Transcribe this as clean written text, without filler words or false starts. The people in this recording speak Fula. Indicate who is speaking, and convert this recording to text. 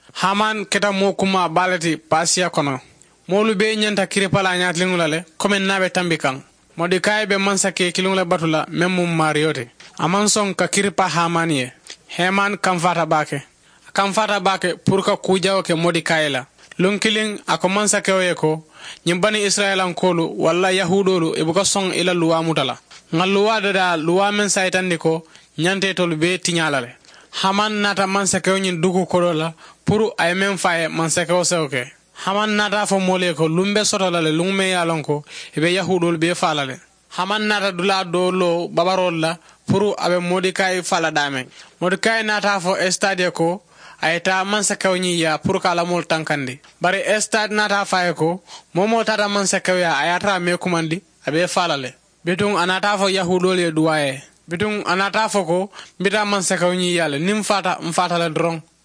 Speaker 1: Haman keta mo kuma balati pasia kono. Molu be nyanta kiripala nyatlingulale komen nabe tambikan. Mordecai be mansake kilungla batula memum mariote. Amanson ka kiripa Hamanie. Heman kamfata bake purka kujao ke Mordecai la. Lunkiling ako mansake oyeko nyimbani Israelan kolu wala yahudolu ibuka song ila luwa mutala. Ngaluwa dada luwa men saitandiko nyante tolube tinyalale. Haman nata mansake onyin duku kolola puru ay men faye mansake oseoke. Haman nata fo moleko lumbe sotolale lungme yalonko ibe yahudolu be falale. Haman nata dula dolo babarolla puru abe Mordecai fala dame. Mordecai nata fo estadie ko ayta mansake onyi ya puru kala mol tankandi. Bari estad nata faye ko momo tata mansake ya ayata me kumandi abe falale. Bitung anata fo yahudolu ye duwaye. Bitung anata fo ko mbita mansake onyi yale nim fata mfata le drong.